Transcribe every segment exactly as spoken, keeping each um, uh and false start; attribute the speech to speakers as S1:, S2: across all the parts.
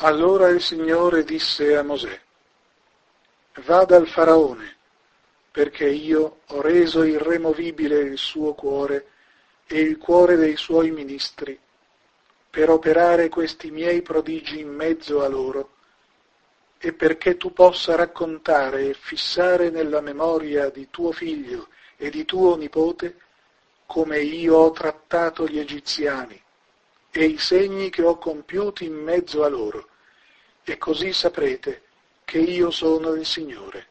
S1: Allora il Signore disse a Mosè: va dal Faraone, perché io ho reso irremovibile il suo cuore e il cuore dei suoi ministri, per operare questi miei prodigi in mezzo a loro, e perché tu possa raccontare e fissare nella memoria di tuo figlio e di tuo nipote come io ho trattato gli egiziani e i segni che ho compiuti in mezzo a loro, e così saprete che io sono il Signore.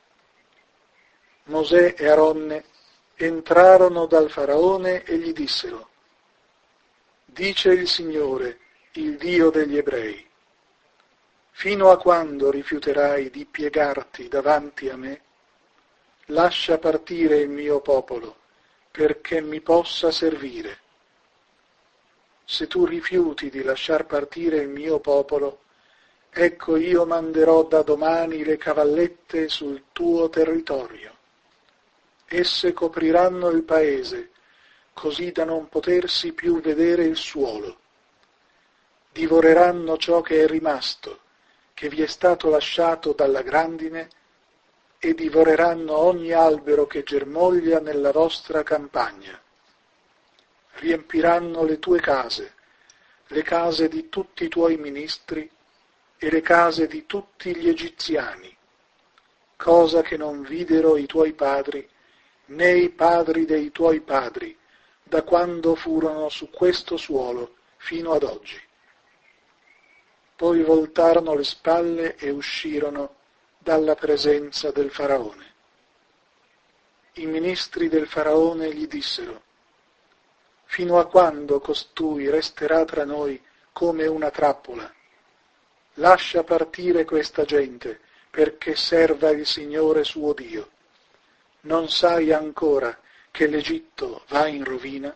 S1: Mosè e Aronne entrarono dal Faraone e gli dissero: dice il Signore, il Dio degli Ebrei, fino a quando rifiuterai di piegarti davanti a me? Lascia partire il mio popolo, perché mi possa servire. Se tu rifiuti di lasciar partire il mio popolo, ecco io manderò da domani le cavallette sul tuo territorio. Esse copriranno il paese, così da non potersi più vedere il suolo. Divoreranno ciò che è rimasto, che vi è stato lasciato dalla grandine, e divoreranno ogni albero che germoglia nella vostra campagna. Riempiranno le tue case, le case di tutti i tuoi ministri e le case di tutti gli egiziani, cosa che non videro i tuoi padri, né i padri dei tuoi padri, da quando furono su questo suolo fino ad oggi. Poi voltarono le spalle e uscirono dalla presenza del Faraone. I ministri del Faraone gli dissero: fino a quando costui resterà tra noi come una trappola? Lascia partire questa gente, perché serva il Signore suo Dio. Non sai ancora che l'Egitto va in rovina?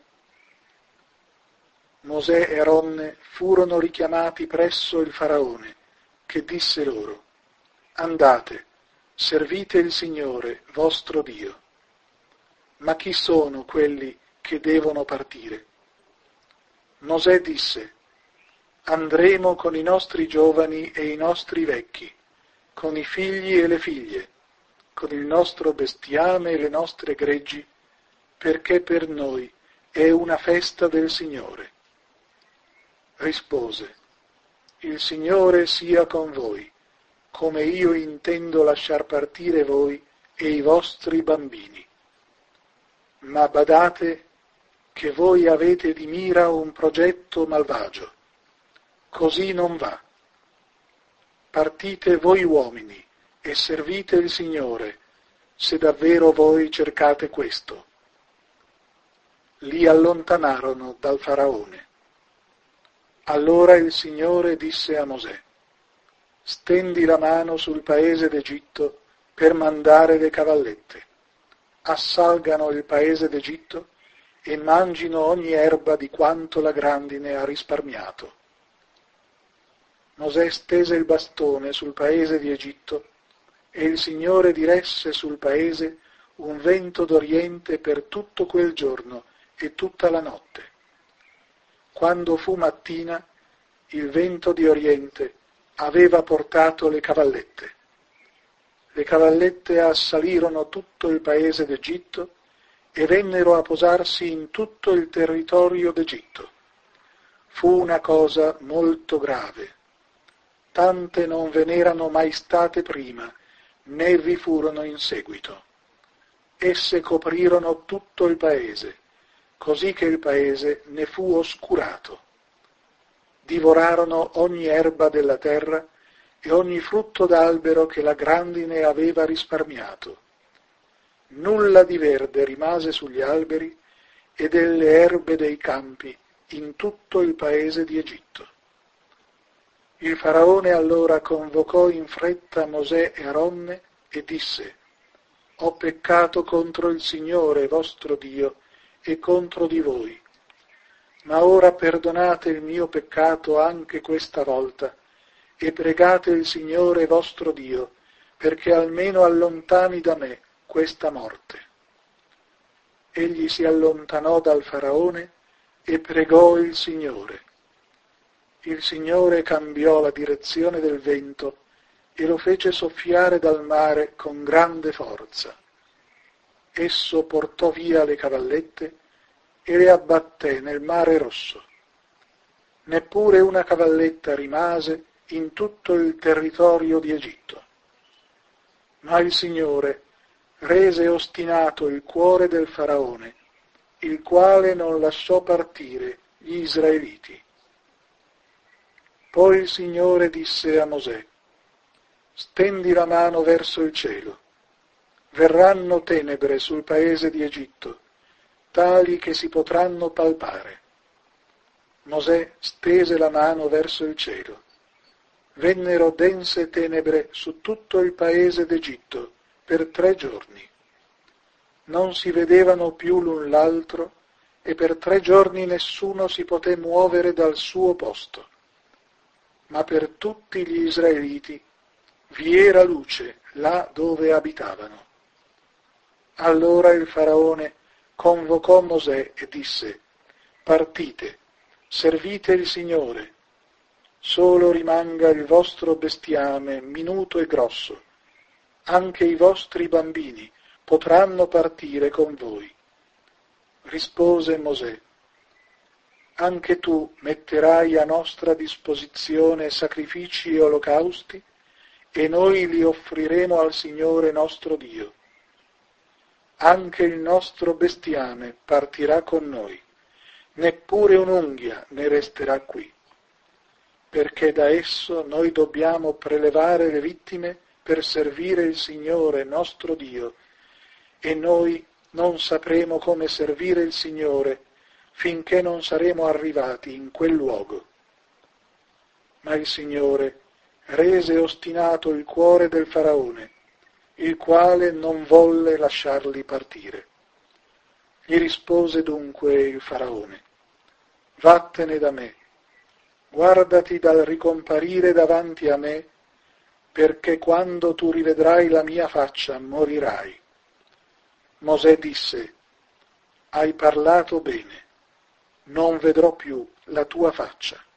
S1: Mosè e Aronne furono richiamati presso il Faraone, che disse loro: andate, servite il Signore vostro Dio. Ma chi sono quelli che devono partire? Mosè disse: andremo con i nostri giovani e i nostri vecchi, con i figli e le figlie, con il nostro bestiame e le nostre greggi, perché per noi è una festa del Signore. Rispose: il Signore sia con voi, come io intendo lasciar partire voi e i vostri bambini. Ma badate che voi avete di mira un progetto malvagio. Così non va. Partite voi uomini e servite il Signore, se davvero voi cercate questo. Li allontanarono dal Faraone. Allora il Signore disse a Mosè: stendi la mano sul paese d'Egitto per mandare le cavallette. Assalgano il paese d'Egitto e mangino ogni erba di quanto la grandine ha risparmiato. Mosè stese il bastone sul paese di Egitto e il Signore diresse sul paese un vento d'oriente per tutto quel giorno e tutta la notte. Quando fu mattina, il vento di oriente aveva portato le cavallette. Le cavallette assalirono tutto il paese d'Egitto e vennero a posarsi in tutto il territorio d'Egitto. Fu una cosa molto grave. Tante non ve n'erano mai state prima, né vi furono in seguito. Esse coprirono tutto il paese, così che il paese ne fu oscurato. Divorarono ogni erba della terra e ogni frutto d'albero che la grandine aveva risparmiato. Nulla di verde rimase sugli alberi e delle erbe dei campi in tutto il paese di Egitto. Il Faraone allora convocò in fretta Mosè e Aronne e disse: ho peccato contro il Signore vostro Dio e contro di voi, ma ora perdonate il mio peccato anche questa volta e pregate il Signore vostro Dio perché almeno allontani da me questa morte. Egli si allontanò dal Faraone e pregò il Signore. il Signore cambiò la direzione del vento e lo fece soffiare dal mare con grande forza. Esso portò via le cavallette e le abbatté nel mare Rosso. Neppure una cavalletta rimase in tutto il territorio di Egitto. Ma il Signore rese ostinato il cuore del Faraone, il quale non lasciò partire gli Israeliti. Poi il Signore disse a Mosè: «Stendi la mano verso il cielo. Verranno tenebre sul paese di Egitto, tali che si potranno palpare». Mosè stese la mano verso il cielo. Vennero dense tenebre su tutto il paese d'Egitto per tre giorni. Non si vedevano più l'un l'altro e per tre giorni nessuno si poté muovere dal suo posto. Ma per tutti gli israeliti vi era luce là dove abitavano. Allora il Faraone convocò Mosè e disse: «Partite, servite il Signore. Solo rimanga il vostro bestiame minuto e grosso. Anche i vostri bambini potranno partire con voi». Rispose Mosè: «Anche tu metterai a nostra disposizione sacrifici e olocausti, e noi li offriremo al Signore nostro Dio. Anche il nostro bestiame partirà con noi, neppure un'unghia ne resterà qui, perché da esso noi dobbiamo prelevare le vittime per servire il Signore nostro Dio, e noi non sapremo come servire il Signore finché non saremo arrivati in quel luogo». Ma il Signore rese ostinato il cuore del Faraone, il quale non volle lasciarli partire. Gli rispose dunque il Faraone: «Vattene da me, guardati dal ricomparire davanti a me, perché quando tu rivedrai la mia faccia morirai». Mosè disse: «Hai parlato bene, non vedrò più la tua faccia».